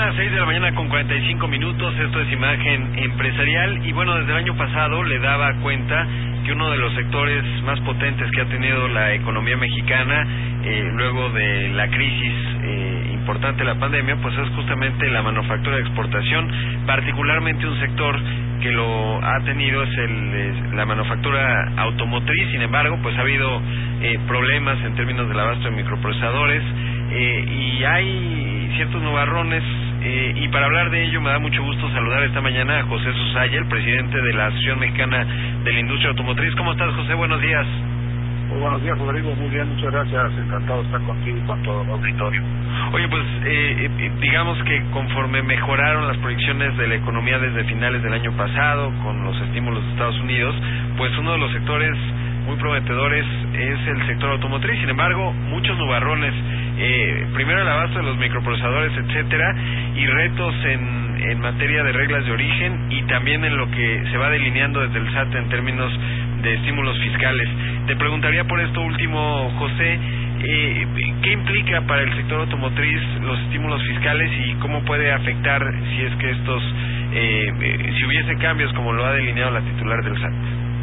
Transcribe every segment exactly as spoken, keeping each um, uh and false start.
las seis de la mañana con cuarenta y cinco minutos, esto es Imagen Empresarial, y bueno, desde el año pasado le daba cuenta que uno de los sectores más potentes que ha tenido la economía mexicana, eh, luego de la crisis eh, importante de la pandemia, pues es justamente la manufactura de exportación, particularmente un sector que lo ha tenido es el, la manufactura automotriz. Sin embargo, pues ha habido eh, problemas en términos del abasto de microprocesadores, eh, y hay ciertos nubarrones, eh, y para hablar de ello me da mucho gusto saludar esta mañana a José Susaya, el presidente de la Asociación Mexicana de la Industria Automotriz. ¿Cómo estás, José? Buenos días. Muy buenos días, Rodrigo. Muy bien, muchas gracias. Encantado de estar contigo y con todo el auditorio. Oye, pues eh, eh, digamos que conforme mejoraron las proyecciones de la economía desde finales del año pasado, con los estímulos de Estados Unidos, pues uno de los sectores muy prometedores es el sector automotriz. Sin embargo, muchos nubarrones, eh, primero el abasto de los microprocesadores, etcétera, y retos en, en materia de reglas de origen, y también en lo que se va delineando desde el S A T en términos de estímulos fiscales. Te preguntaría por esto último, José, eh, ¿qué implica para el sector automotriz los estímulos fiscales y cómo puede afectar si es que estos, eh, eh, si hubiese cambios como lo ha delineado la titular del S A T?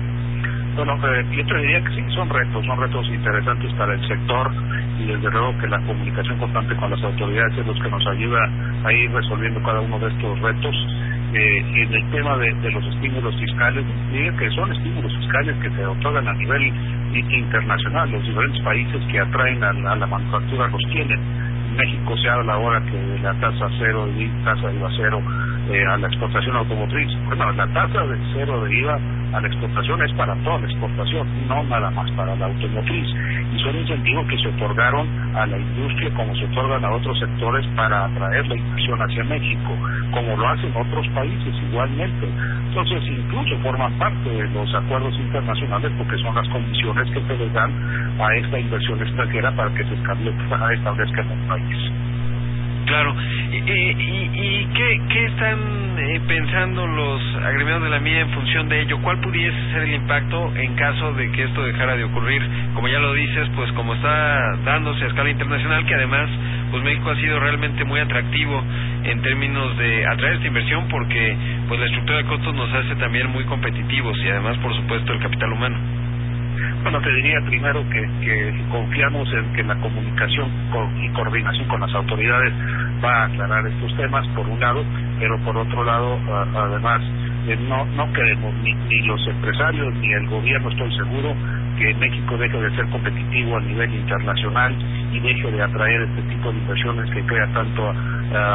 Bueno, eh, yo te diría que sí, son retos, son retos interesantes para el sector, y desde luego que la comunicación constante con las autoridades es lo que nos ayuda a ir resolviendo cada uno de estos retos. Eh, en el tema de, de los estímulos fiscales, diría que son estímulos fiscales que se otorgan a nivel internacional. Los diferentes países que atraen a la, a la manufactura los tienen. En México se habla ahora que de la tasa cero de I V A, tasa de I V A cero eh, a la exportación automotriz. Bueno, la tasa de cero de I V A a la exportación es para toda la exportación, no nada más para la automotriz, y son incentivos que se otorgaron a la industria como se otorgan a otros sectores para atraer la inversión hacia México, como lo hacen otros países igualmente. Entonces incluso forman parte de los acuerdos internacionales porque son las condiciones que se les dan a esta inversión extranjera para que se establezca, establezca en el país. Claro. ¿Y, y, y qué, qué están eh, pensando los agremiados de la M I A en función de ello? ¿Cuál pudiese ser el impacto en caso de que esto dejara de ocurrir? Como ya lo dices, pues como está dándose a escala internacional, que además pues México ha sido realmente muy atractivo en términos de atraer esta inversión, porque pues la estructura de costos nos hace también muy competitivos, y además, por supuesto, el capital humano. Bueno, te diría primero que, que confiamos en que la comunicación y coordinación con las autoridades va a aclarar estos temas, por un lado, pero por otro lado, a, además, eh, no no queremos ni, ni los empresarios ni el gobierno, estoy seguro, que México deje de ser competitivo a nivel internacional y deje de atraer este tipo de inversiones que crea tanto uh,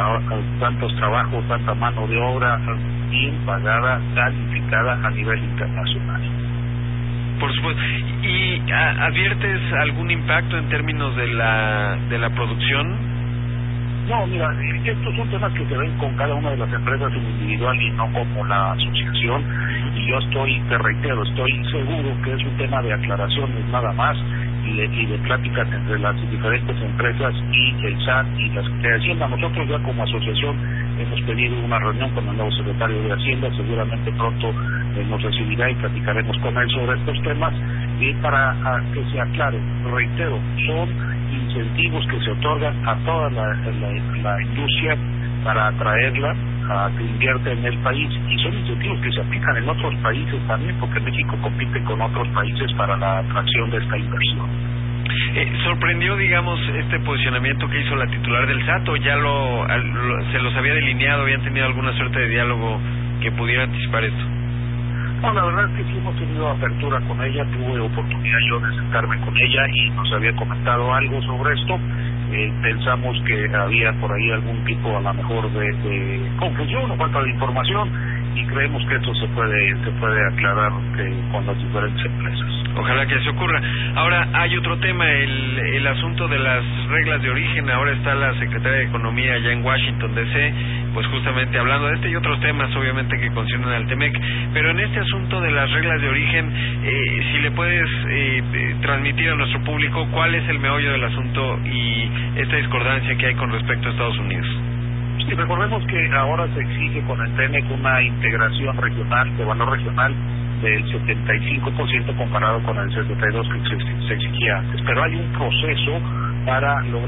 uh, tantos trabajos, tanta mano de obra bien pagada, calificada a nivel internacional. Por supuesto. ¿Y a, adviertes algún impacto en términos de la de la producción? No, mira, estos son temas que se ven con cada una de las empresas en individual y no como la asociación, y yo estoy, te reitero, estoy seguro que es un tema de aclaraciones nada más y de, y de pláticas entre las diferentes empresas y el S A T y la Secretaría de Hacienda. Nosotros ya como asociación hemos pedido una reunión con el nuevo secretario de Hacienda, seguramente pronto eh, nos recibirá y platicaremos con él sobre estos temas, y para a, que se aclare, reitero, son incentivos que se otorgan a toda la, la, la industria para atraerla a que invierte en el país, y son incentivos que se aplican en otros países también, porque México compite con otros países para la atracción de esta inversión. Eh, ¿Sorprendió, digamos, este posicionamiento que hizo la titular del S A T, o ya lo, lo se los había delineado, habían tenido alguna suerte de diálogo que pudiera anticipar esto? No, la verdad es que sí hemos tenido apertura con ella, tuve oportunidad yo de sentarme con ella y nos había comentado algo sobre esto. Eh, pensamos que había por ahí algún tipo a lo mejor de, de confusión o falta de información, y creemos que esto se puede se puede aclarar eh, con las diferentes empresas. Ojalá que se ocurra. Ahora hay otro tema, el, el asunto de las reglas de origen. Ahora está la Secretaría de Economía allá en Washington D C, pues justamente hablando de este y otros temas, obviamente, que conciernen al TEMEC. Pero en este asunto de las reglas de origen, eh, si le puedes eh, eh, transmitir a nuestro público cuál es el meollo del asunto y esta discordancia que hay con respecto a Estados Unidos. Sí, recordemos que ahora se exige con el TEMEC una integración regional, de valor regional, del setenta y cinco por ciento comparado con el sesenta y dos por ciento que se, se exigía antes. Pero hay un proceso para lograr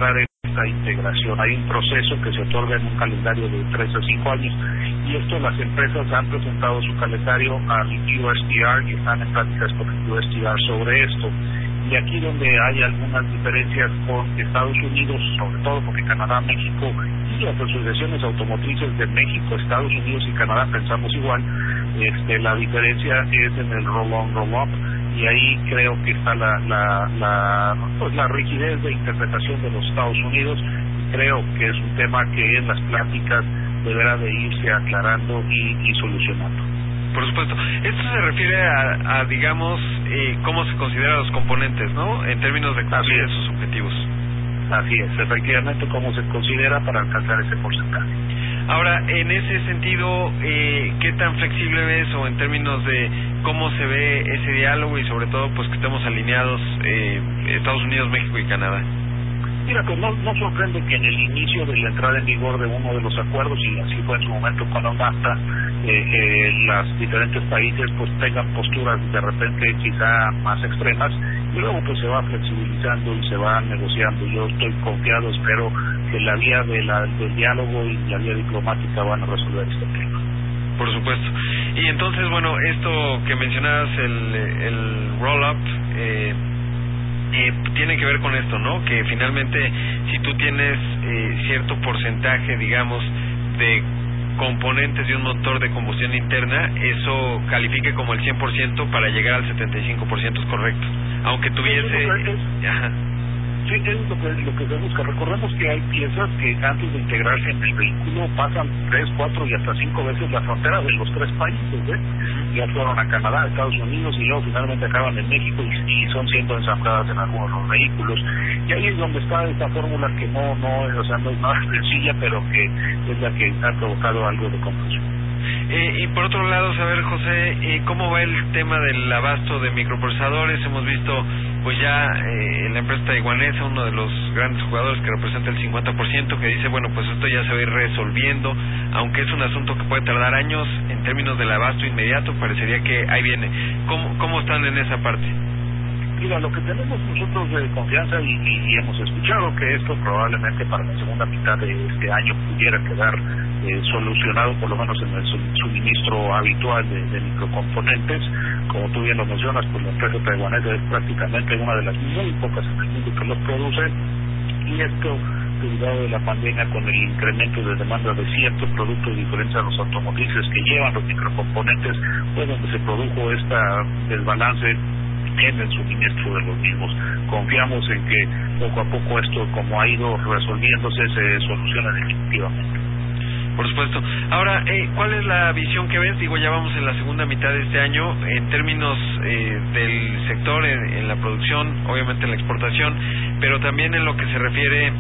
esta integración. Hay un proceso que se otorga en un calendario de tres a cinco años, y esto las empresas han presentado su calendario al U S T R y están en prácticas con el U S T R sobre esto. Y aquí donde hay algunas diferencias con Estados Unidos, sobre todo porque Canadá, México y las asociaciones automotrices de México, Estados Unidos y Canadá pensamos igual, este, la diferencia es en el roll-on, roll-up, y ahí creo que está la, la, la, pues la rigidez de interpretación de los Estados Unidos. Creo que es un tema que en las pláticas deberá de irse aclarando y, y solucionando. Por supuesto. Esto se refiere a, a digamos, eh, cómo se consideran los componentes, ¿no? En términos de cumplir esos objetivos. Así es, efectivamente, cómo se considera para alcanzar ese porcentaje. Ahora, en ese sentido, eh, ¿qué tan flexible ves o en términos de cómo se ve ese diálogo y sobre todo, pues que estemos alineados eh, Estados Unidos, México y Canadá? Mira, pues no, no sorprende que en el inicio de la entrada en vigor de uno de los acuerdos, y así fue en su momento con el NAFTA, eh, eh, los diferentes países pues tengan posturas de repente quizá más extremas, y luego pues se va flexibilizando y se va negociando. Yo estoy confiado, espero que la vía de la, del diálogo y la vía diplomática van a resolver este tema. Por supuesto. Y entonces, bueno, esto que mencionabas, el, el roll-up, eh, Eh, tiene que ver con esto, ¿no? Que finalmente, si tú tienes eh, cierto porcentaje, digamos, de componentes de un motor de combustión interna, eso califique como el cien por ciento para llegar al setenta y cinco por ciento, es correcto. Aunque tuviese... Ajá. Sí, es lo que, lo que se busca. Recordemos que hay piezas que antes de integrarse en el vehículo pasan tres, cuatro y hasta cinco veces la frontera de los tres países, ¿eh? Ya fueron a Canadá, a Estados Unidos y luego finalmente acaban en México y, y son siendo ensambladas en algunos de los vehículos. Y ahí es donde está esta fórmula que no, no, o sea, no es nada sencilla, pero que es la que ha provocado algo de confusión. Eh, y por otro lado, saber, José, eh, ¿cómo va el tema del abasto de microprocesadores? Hemos visto, pues ya eh, la empresa taiwanesa, uno de los grandes jugadores que representa el cincuenta por ciento, que dice, bueno, pues esto ya se va a ir resolviendo, aunque es un asunto que puede tardar años, en términos del abasto inmediato, parecería que ahí viene. ¿Cómo, cómo están en esa parte? Mira, lo que tenemos nosotros de confianza y, y, y hemos escuchado que esto probablemente para la segunda mitad de este año pudiera quedar eh, solucionado, por lo menos en el suministro habitual de, de microcomponentes. Como tú bien lo mencionas, pues la empresa taiwanesa es prácticamente una de las muy pocas en el mundo que los produce, y esto derivado de la pandemia con el incremento de demanda de ciertos productos diferentes a los automotrices que llevan los microcomponentes, fue donde se produjo este desbalance en el suministro de los mismos. Confiamos en que poco a poco esto, como ha ido resolviéndose, se soluciona definitivamente. Por supuesto. Ahora, eh, ¿cuál es la visión que ves? Digo, ya vamos en la segunda mitad de este año, en términos eh, del sector, en, en la producción, obviamente en la exportación, pero también en lo que se refiere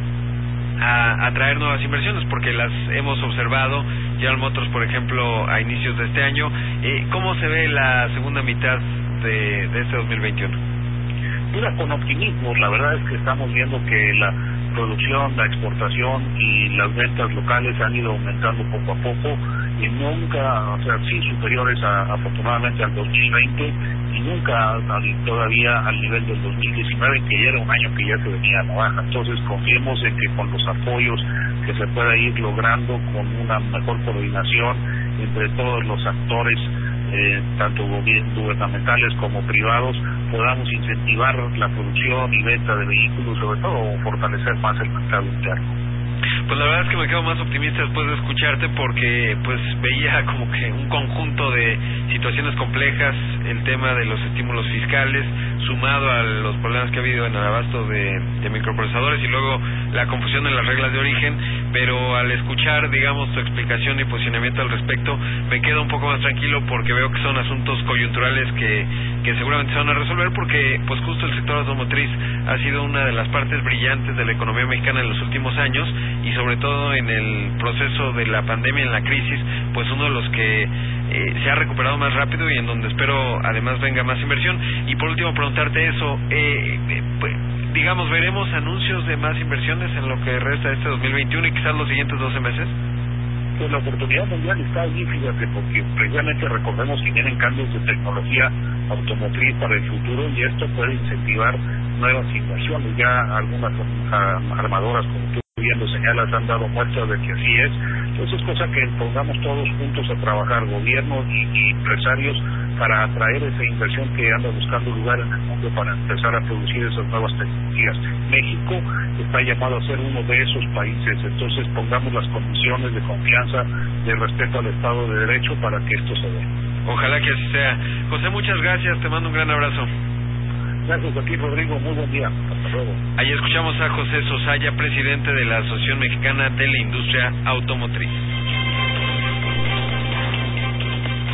a atraer nuevas inversiones, porque las hemos observado, General Motors, por ejemplo, a inicios de este año. Eh, ¿Cómo se ve la segunda mitad de, de este dos mil veintiuno? Mira, con optimismo. La verdad es que estamos viendo que la producción, la exportación y las ventas locales han ido aumentando poco a poco, y nunca, o sea, sí superiores a, afortunadamente al dos mil veinte, y nunca al, todavía al nivel del dos mil diecinueve, que ya era un año que ya se venía a la baja. Entonces confiemos en que con los apoyos que se pueda ir logrando, con una mejor coordinación entre todos los actores, eh, tanto gubernamentales como privados, podamos incentivar la producción y venta de vehículos, sobre todo fortalecer más el mercado interno. Pues la verdad es que me quedo más optimista después de escucharte, porque pues veía como que un conjunto de situaciones complejas, el tema de los estímulos fiscales, sumado a los problemas que ha habido en el abasto de, de microprocesadores y luego la confusión en las reglas de origen, pero al escuchar, digamos, tu explicación y posicionamiento al respecto, me quedo un poco más tranquilo, porque veo que son asuntos coyunturales que, que seguramente se van a resolver, porque pues justo el sector automotriz ha sido una de las partes brillantes de la economía mexicana en los últimos años, y sobre todo en el proceso de la pandemia, en la crisis, pues uno de los que eh, se ha recuperado más rápido y en donde espero además venga más inversión. Y por último preguntarte eso, eh, eh, pues, digamos, ¿veremos anuncios de más inversiones en lo que resta de este dos mil veintiuno y quizás los siguientes doce meses? Pues la oportunidad mundial está allí, fíjate, porque precisamente recordemos que vienen cambios de tecnología automotriz para el futuro y esto puede incentivar nuevas inversiones. Ya algunas armadoras, como tú bien lo señalas, han dado muestras de que así es. Entonces es cosa que pongamos todos juntos a trabajar, gobiernos y, y empresarios, para atraer esa inversión que anda buscando lugar en el mundo para empezar a producir esas nuevas tecnologías. México está llamado a ser uno de esos países, entonces pongamos las condiciones de confianza, de respeto al Estado de Derecho para que esto se dé. Ojalá que así sea. José, muchas gracias, te mando un gran abrazo. Gracias a ti, Rodrigo, muy buen día, hasta luego. Ahí escuchamos a José Sosaya, presidente de la Asociación Mexicana de la Industria Automotriz.